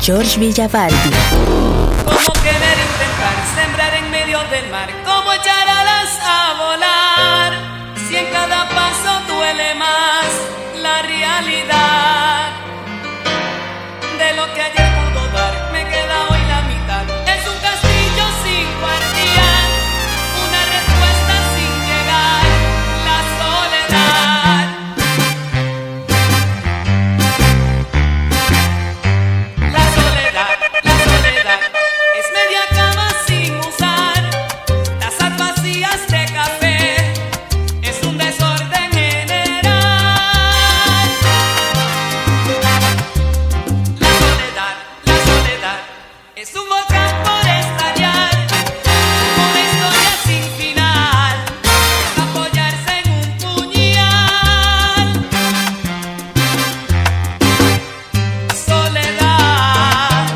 George Villavaldi. Como querer intentar sembrar en medio del mar, como echar alas a volar, si en cada paso duele más la realidad de lo que ayer pudo dar, me queda hoy la mitad. Es un castillo sin guardián, una respuesta sin llegar, la soledad. La soledad es media cama sin usar, tazas vacías de café, es un desorden general. La soledad es un volcán por estallar, una historia sin final, apoyarse en un puñal. Soledad.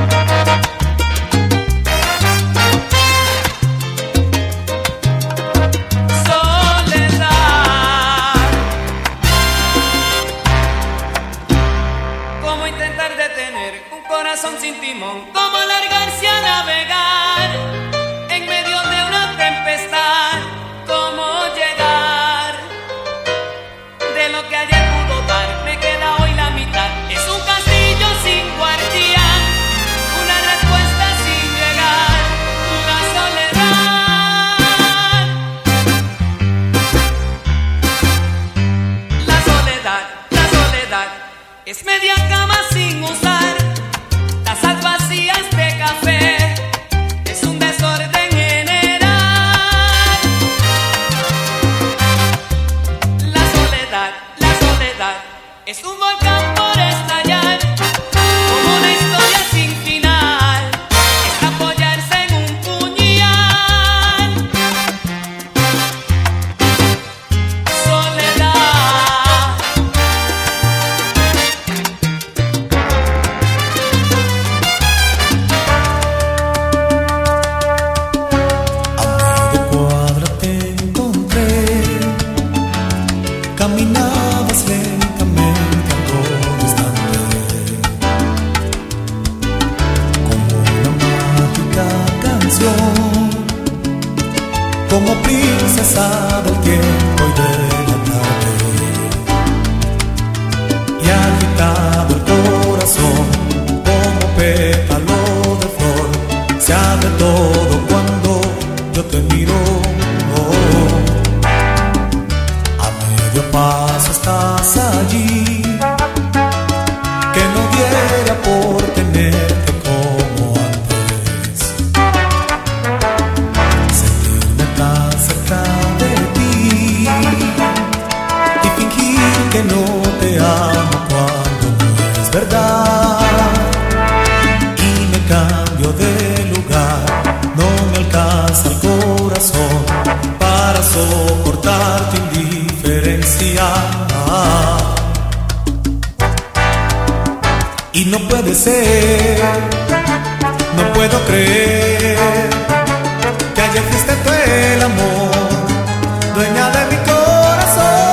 Cómo intentar detener un corazón sin timón, cómo largarse a navegar en medio de una tempestad, cómo llegar de lo que ayer pudo dar, me queda hoy la mitad. Es un castillo sin guardián, una respuesta sin llegar, la soledad. La soledad es media cama sin usar, tazas vacías de café, es un desorden general. La soledad es un volcán por estallar, como una historia sin final, es apoyarse en un puñal. Soledad. A media cuadra te encontré, caminabas lentamente algo distante, como una mágica canción, como princesa del tiempo y de la tarde, y agitado el corazón como pétalo de flor, se abre todo cuando yo te miro. A medio paso estás allí, que no diera por tenerte como antes, sentirme tan cerca de ti y fingir que no te amo cuando no es verdad. Y me cambio de lugar, no me alcanza el corazón para soportar tu indiferencia. Y no puede ser, no puedo creer que ayer fuiste tú el amor, dueña de mi corazón.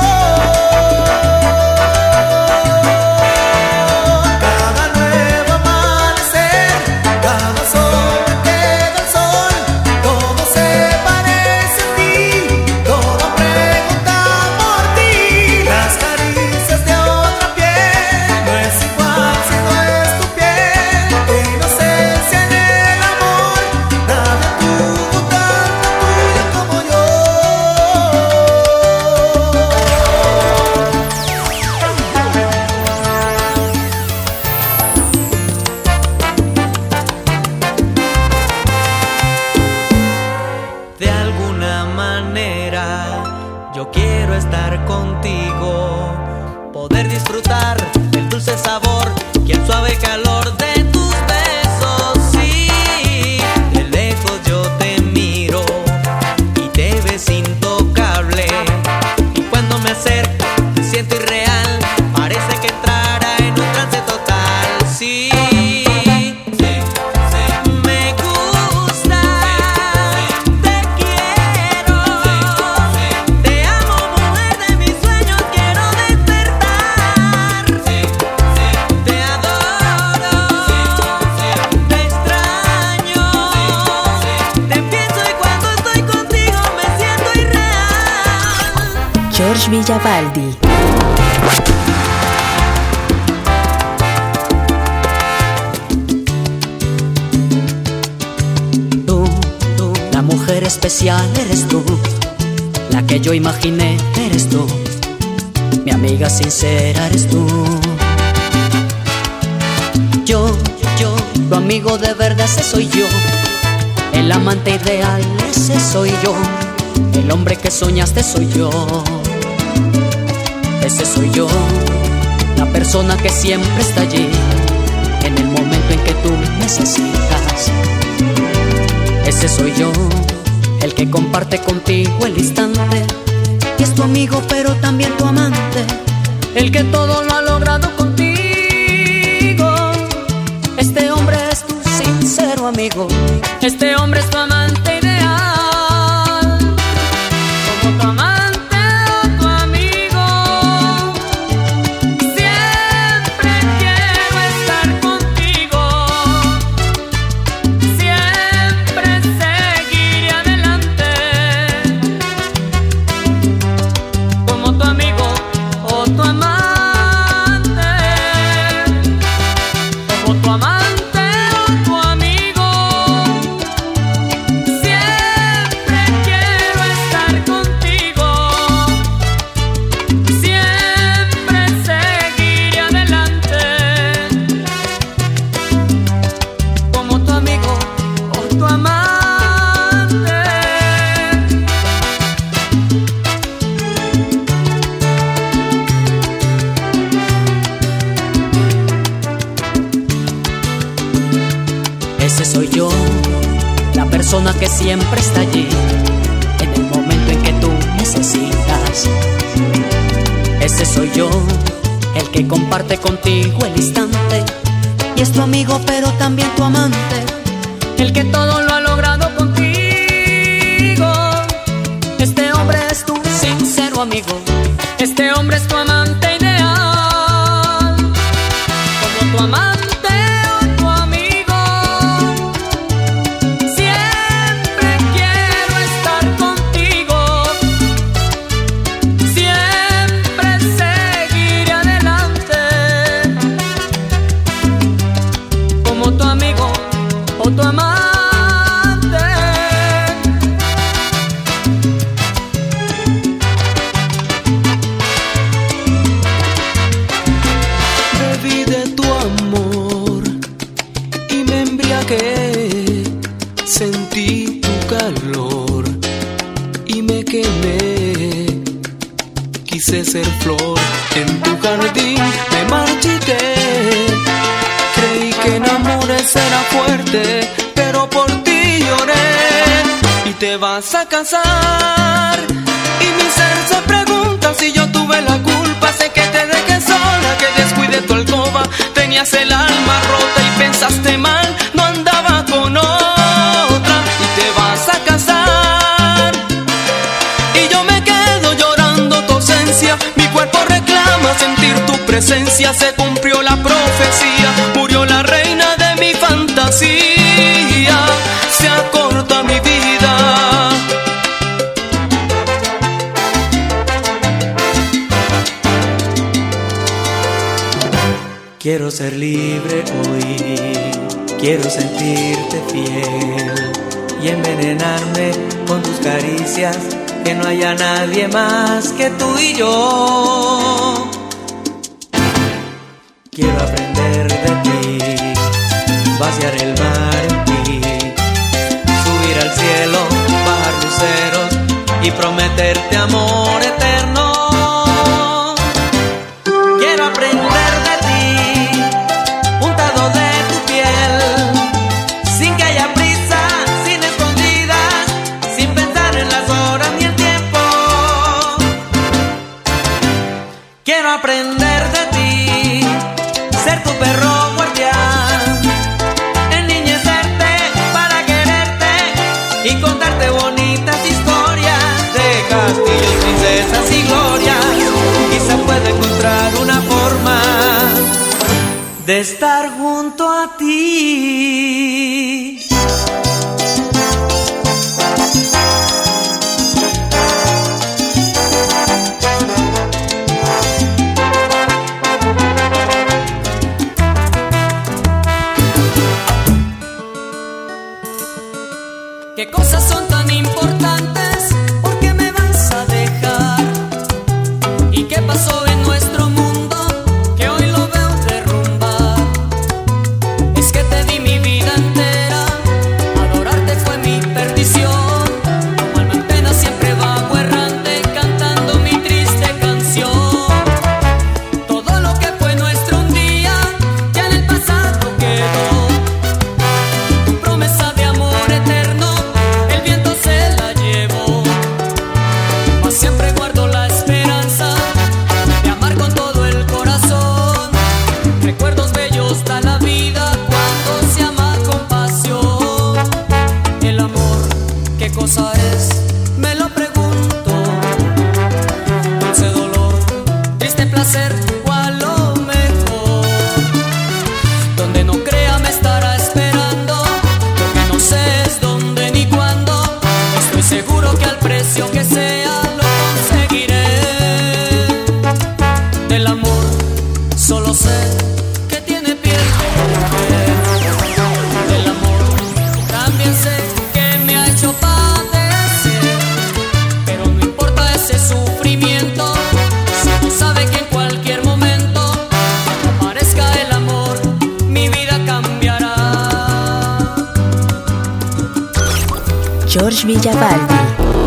Cada nuevo amanecer, cada sol que da el sol, todo se parece a ti, todo pregunta por ti. Las caricias de otra piel no es igual si no es tu piel. Tu inocencia en el amor, nadie tuvo tanta tuya como yo. De alguna manera yo quiero estar contigo, poder disfrutar el dulce sabor y el suave calor de tus besos. Sí, de lejos yo te miro y te ves intocable, y cuando me acerco te siento irreal, parece que entrara en un trance total. Sí. Me gusta, te quiero, te amo, mujer de mis sueños, quiero despertar. Te adoro, George Villabaldi. Tú, la mujer especial eres tú, la que yo imaginé eres tú, mi amiga sincera eres tú. Yo, tu amigo de verdad ese soy yo, el amante ideal ese soy yo, el hombre que soñaste soy yo. Ese soy yo, la persona que siempre está allí en el momento en que tú necesitas. Ese soy yo, el que comparte contigo el instante, y es tu amigo pero también tu amante, el que todo lo ha logrado contigo. Este hombre es tu sincero amigo, este hombre es tu amante ideal, como tu amante. Ese soy yo, la persona que siempre está allí en el momento en que tú necesitas. Ese soy yo, el que comparte contigo el instante, y es tu amigo pero también tu amante, el que todo lo ha logrado contigo. Este hombre es tu sincero amigo, este hombre es tu amante ideal, como tu amante. Tu amante. Bebí de tu amor y me embriagué, sentí tu calor y me quemé. Quise ser flor en tu jardín, me marchité. Creí que en amores era fuerte, pero por ti lloré. Y te vas a casar, y mi ser se pregunta si yo tuve la culpa. Sé que te dejé sola, que descuidé tu alcoba. Tenías el alma rota y pensaste mal, no andaba con otra. Y te vas a casar, y yo me quedo llorando tu ausencia. Mi cuerpo reclama sentir tu presencia. Se cumplió la profecía, murió la reina de mi fantasía. Se acorta mi vida. Quiero ser libre hoy, quiero sentirte fiel y envenenarme con tus caricias, que no haya nadie más que tú y yo. Quiero aprender de ti, vaciar el mar en ti, subir al cielo, bajar luceros y prometerte amor eterno. Quiero aprender de ti, untado de tu piel, sin que haya prisa, sin escondidas, sin pensar en las horas ni el tiempo. Quiero aprender de ti, ser tu perro guardián, enniñecerte para quererte y contarte bonitas historias de castillos, princesas y glorias. Quizá pueda encontrar una forma de estar junto a ti. es? Me lo pregunto. Dulce dolor, triste placer, o a lo mejor donde no crea me estará esperando. Lo que no sé es dónde ni cuándo. Estoy seguro que al precio que sea lo conseguiré. Del amor solo sé que tiene piel de mujer. Del amor también sé que me ha hecho padecer, pero no importa ese sufrimiento si uno sabe que en cualquier momento cuando aparezca el amor mi vida cambiará. George Villavaldi.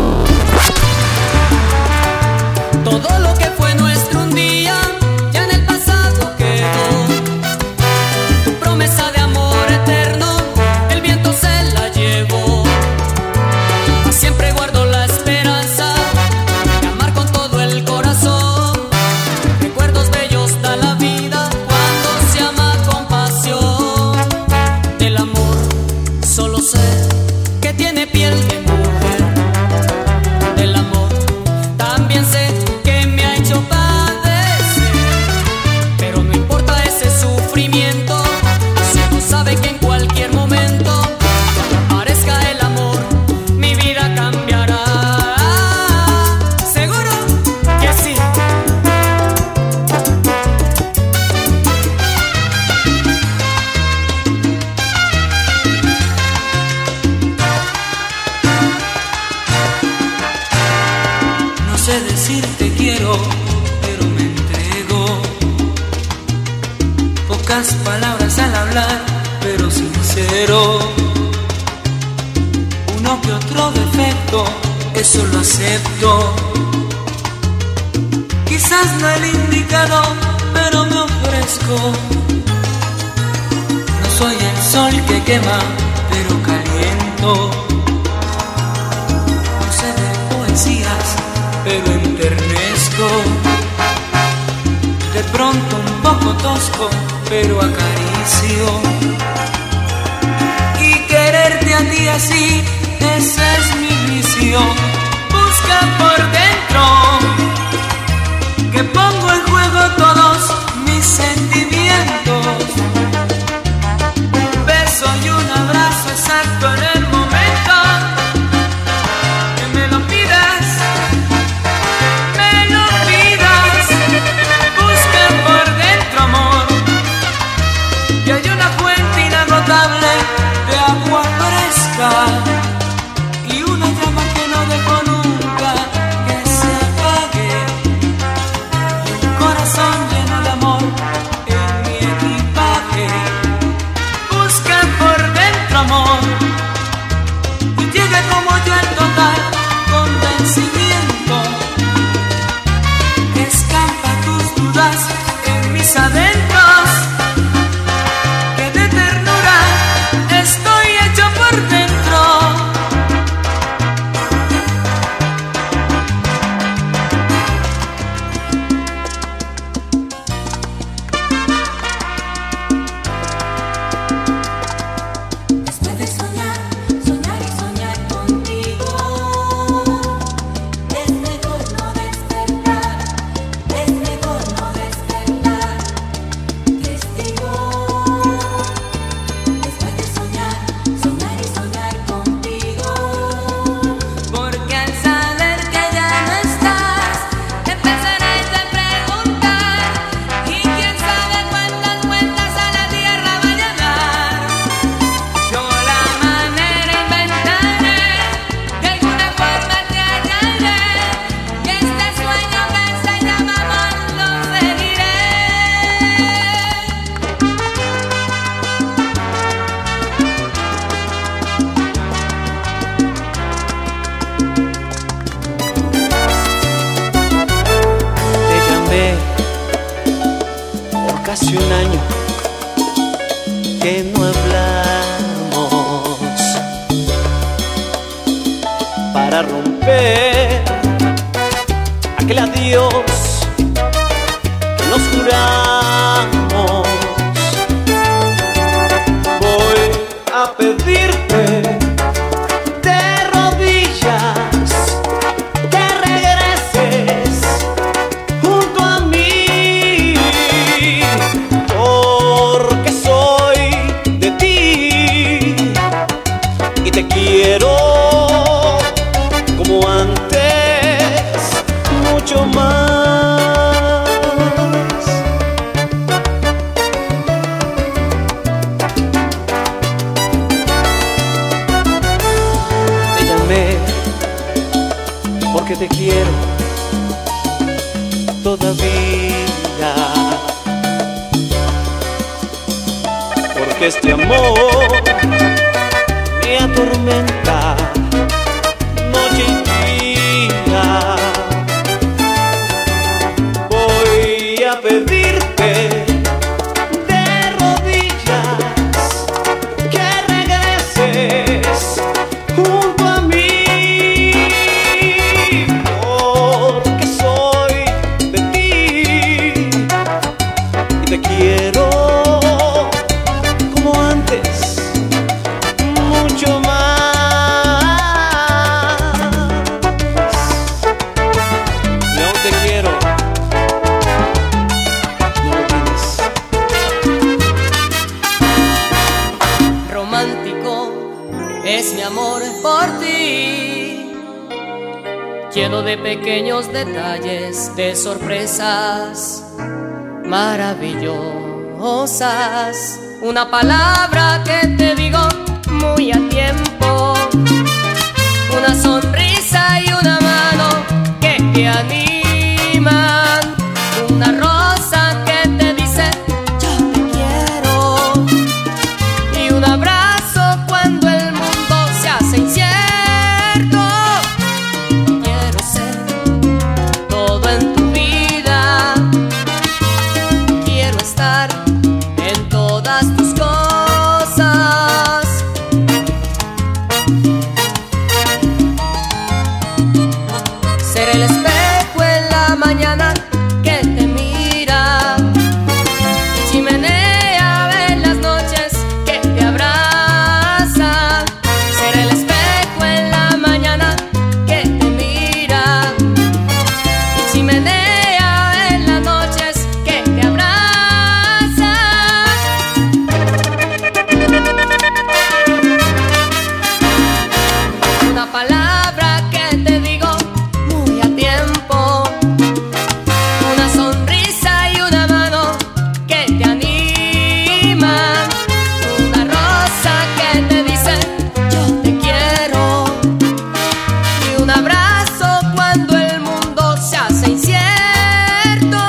Todo lo que fue nuestro un día ya en el pasado quedó. Tu promesa de amor eterno el viento se la llevó. Siempre guardo la esperanza de amar con todo el corazón. Recuerdos bellos da la vida cuando se ama con pasión. Del amor solo sé que tiene piel de mujer. Del amor también sé que me ha hecho padecer, pero no importa ese sufrimiento si uno sabe que en cualquier momento cuando aparezca el amor mi vida cambiará. Seguro que sí. No sé decir te quiero, pero me entrego. Pocas palabras al hablar, pero sincero. Uno que otro defecto, eso lo acepto. Quizás no el indicado, pero me ofrezco. No soy el sol que quema, pero caliento. No sé de poesías, pero enternezco. De pronto un poco tosco, pero acaricio. Y quererte a ti así, ese es mi vicio. Busca por dentro, que pongo en juego todos mis sentimientos. Un beso y un abrazo exacto en el momento que me lo pidas. Busca por dentro amor, y hay una fuente inagotable de agua fresca y una llama que no dejo nunca que se apague, y un corazón lleno de amor en mi equipaje. Busca por dentro amor, y llegue como yo en total convencimiento. Escampa tus dudas en mis adentros, que de ternura estoy hecho por dentro. Después de soñar, soñar y soñar contigo, es mejor no despertar, es mejor no despertar, testigo. Después de soñar, soñar y soñar contigo, porque al saber que ya no estás, empezaré a preguntar, y quién sabe cuántas vueltas a la tierra vaya a dar. Yo la manera inventaré, de alguna forma te hallaré, y este sueño que se llama amor lo seguiré. Te llamé por casi un año que no hablamos, para romper aquel adiós que nos juramos. Voy a pedirte de rodillas que te quiero todavía, porque este amor me atormenta noche y día. Voy a pedirte de rodillas que regreses junto a mí, porque soy de ti y te quiero como antes, mucho más. Y aún te quiero, no lo olvides. Romántico es mi amor por ti, lleno de pequeños detalles, de sorpresas maravillosas. Una palabra que te digo muy a tiempo, una sonrisa y una mano que te animan, una rosa que te dice yo te quiero, y un abrazo cuando el mundo se hace incierto. Quiero ser todo en tu vida, quiero estar en todas tus cosas. Ser el espejo en la mañana que te mira, chimenea en las noches que te abraza. Ser el espejo en la mañana que te mira, y chimenea en las noches que te abraza. Una palabra que te digo muy a tiempo, una sonrisa y una mano que te anima, una rosa que te dice yo te quiero, y un abrazo cuando el mundo se hace incierto.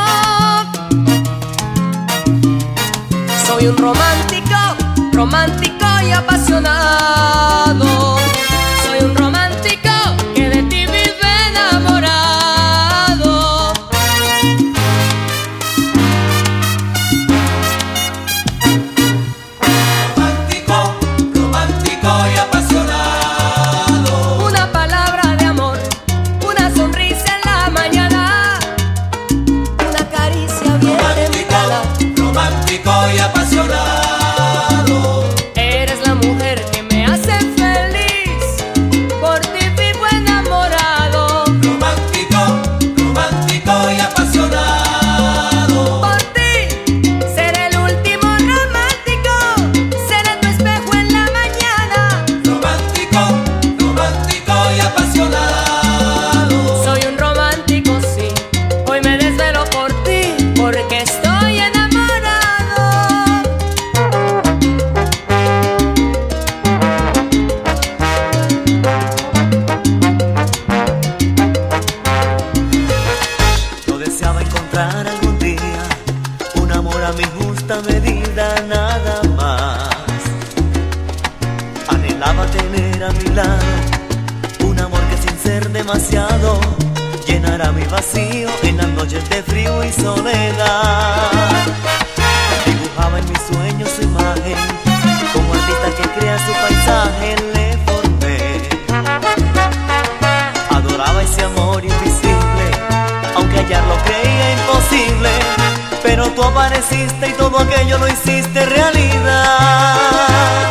Soy un romántico, romántico y apasionado. Soy un romántico que de ti vive enamorado. Romántico, romántico y apasionado. Una palabra de amor, una sonrisa en la mañana, una caricia bien templada. Romántico y apasionado. Eres la mujer que me hace feliz, por ti vivo enamorado. Romántico, romántico y apasionado. Por ti seré el último romántico, seré tu espejo en la mañana. Romántico, romántico y apasionado. Soy un romántico, sí, hoy me desvelo por ti, porque estoy enamorado. Yo deseaba encontrar algún día un amor a mi justa medida, nada más. Anhelaba tener a mi lado un amor que sin ser demasiado llenara mi vacío en las noches de frío y soledad. Dibujaba en mis sueños su imagen, como artista que crea su paisaje le formé. Adoraba ese amor invisible, aunque hallarlo creía imposible, pero tú apareciste y todo aquello lo hiciste realidad.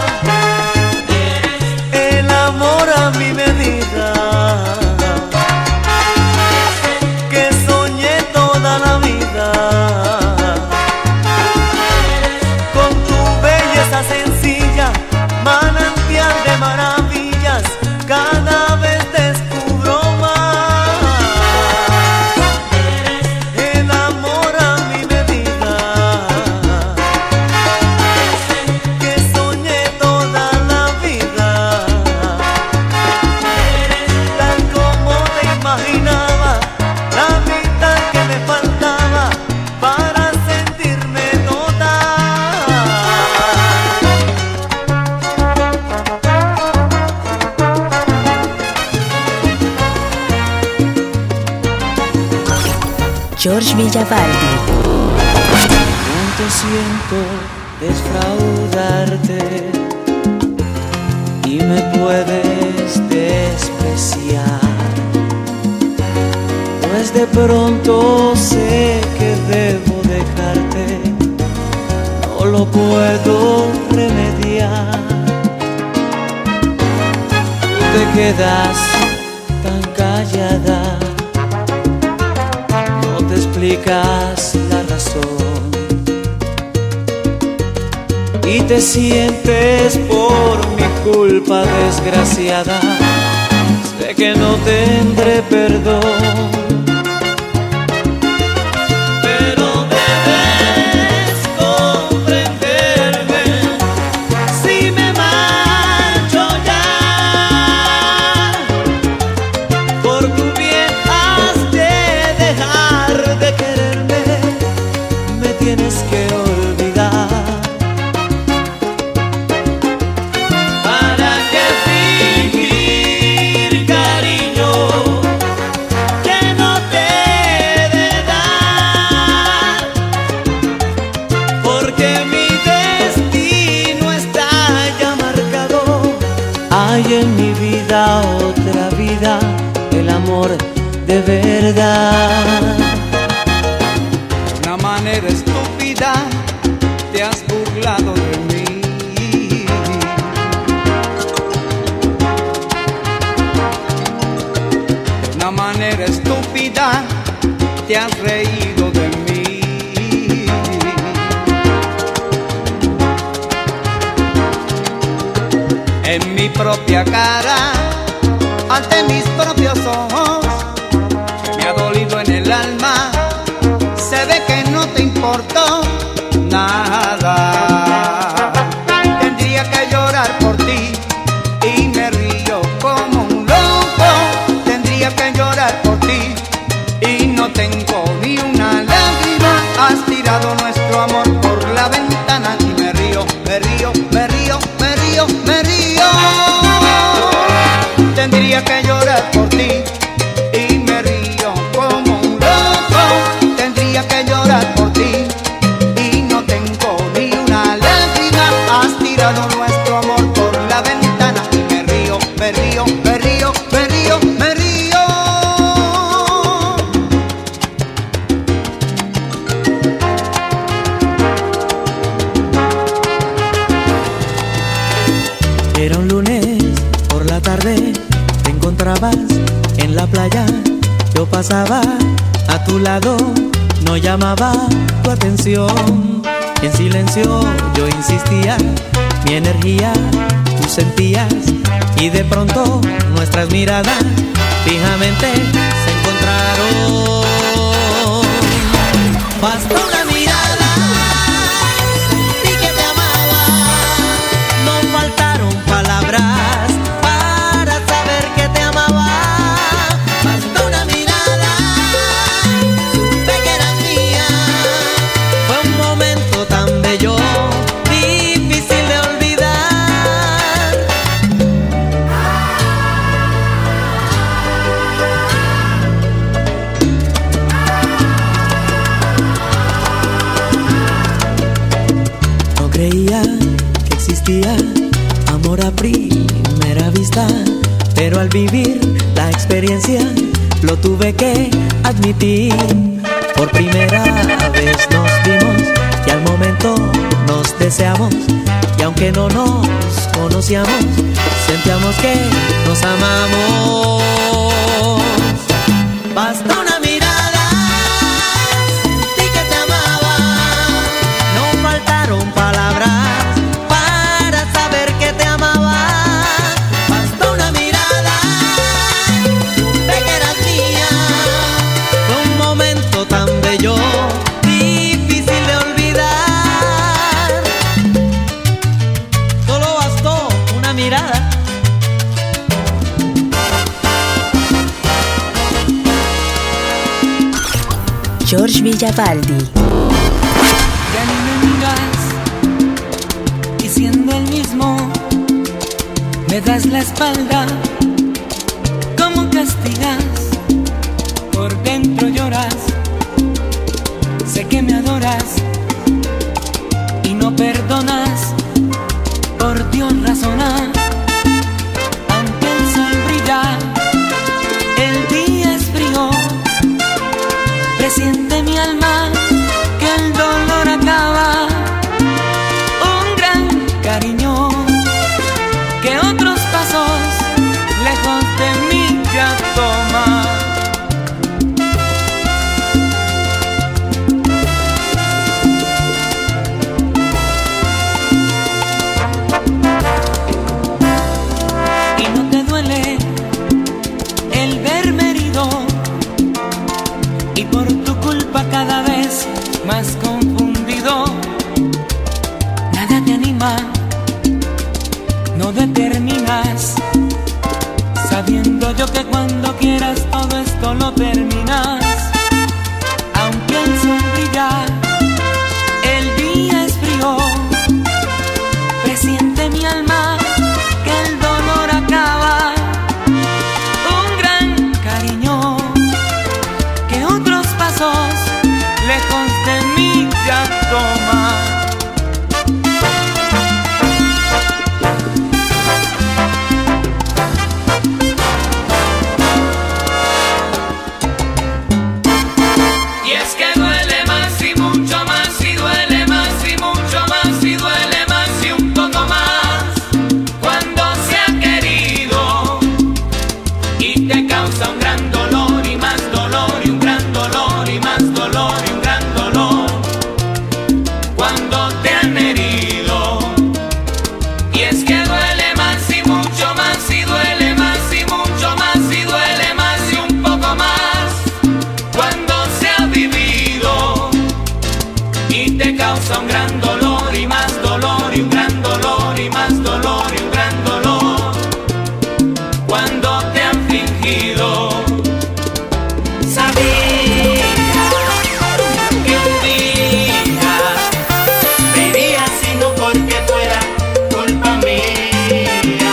El amor a mi medida, que soñé toda la vida, con tu belleza sencilla, manantial de maravillas, cada vez descubro más. El amor a mi medida, que soñé toda la vida, George Villavaldi. Cuánto siento defraudarte y me puedes despreciar, pues de pronto sé que debo dejarte, no lo puedo remediar. Tú te quedas tan callada, no te explicas la razón y te sientes por mi culpa desgraciada. Sé que no tendré perdón, pero debes comprenderme si me marcho ya. Por tu bien has de dejar de quererme, me tienes que olvidar. ¿Para qué fingir cariño que no te he de dar? Porque mi destino está ya marcado. Hay en mi vida otra vida, el amor de verdad. De una manera estúpida te has burlado de mí. De una manera estúpida te has reído de mí. En mi propia cara, ante mis propios ojos, que me ha dolido en el alma, se ve que no te importó nada. Tendría que llorar por ti y me río como un loco. Tendría que llorar por ti y no tengo ni una lágrima. Has tirado nuestro amor por la ventana y me río, me río, me río, me río, me río. Tendría que llorar por ti y me río como un loco. Tendría que llorar por ti y no tengo ni una lágrima. Has tirado nuestro amor por la ventana y me río, me río, me río, me río, me río. Era un lunes por la tarde, te encontrabas en la playa, yo pasaba a tu lado, no llamaba tu atención. En silencio yo insistía, mi energía tú sentías, y de pronto nuestras miradas fijamente se encontraron. Bastó una mirada, sentí que te amaba, no faltaron palabras para saber que te amaba. Bastó una mirada, supe que eras mía. Fue un momento tan bello, difícil de olvidar. No creía que existía amor a primera vista, pero al vivir la experiencia lo tuve que admitir. Por primera vez nos vimos y al momento nos deseamos, y aunque no nos conocíamos, sentíamos que nos amamos. Basta una mirada, sentí que te amaba, no faltaron palabras para saber que te amaba. Basta una mirada, supe que eras mía. Fue un momento tan bello, difícil de olvidar. Solo bastó una mirada. George Villavaldi. Ya ni me miras y siendo el mismo me das la espalda. ¿Cómo castigas? Por dentro lloras solo terminas, aunque el sol brilla, el día es frío. Presiente mi alma que el dolor acaba. Un gran cariño, que otros pasos lejos de mí ya toma. Y es que duele más y mucho más, y duele más y mucho más, y duele más y un poco más cuando se ha querido y te causa un gran dolor y más dolor y un gran dolor y más dolor y un gran dolor cuando te han herido. Y es que duele más y mucho más, y duele más y mucho más, y duele más y un poco más cuando se ha vivido y te causa un gran dolor y más dolor y un gran dolor y más dolor y un gran dolor cuando te han fingido. Sabía que un día te irías y no porque fuera culpa mía.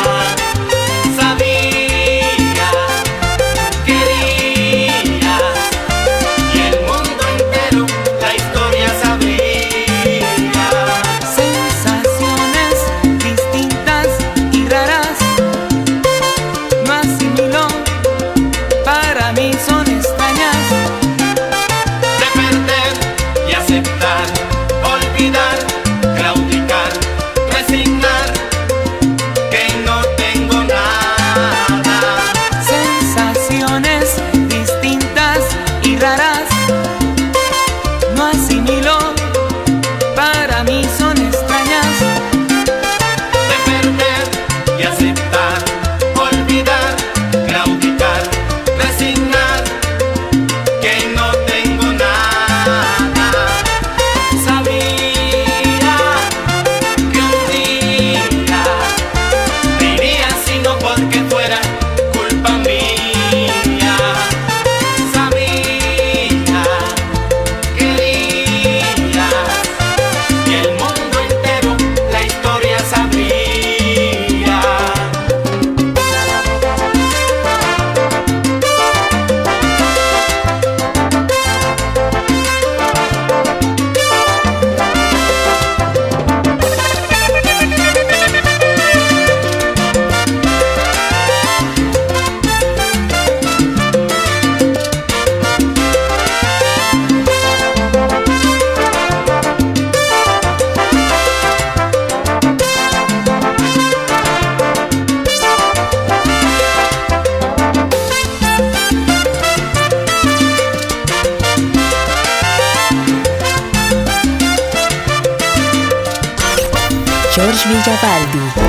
Sabía que querías y el mundo entero la historia sabría. Sensaciones distintas y raras, no asimilo, para mí son extrañas. De perder y aceptar, olvidar, claudicar, resignar que no tengo nada. Sensaciones distintas y raras, no asimilo, para mí son extrañas. De perder y aceptar, olvidar, claudicar, resignar que no tengo nada. Sabía que un día te irías y no porque fuera culpa mía. Sabía que querías y el mundo entero la historia sabría. George Villavaldi.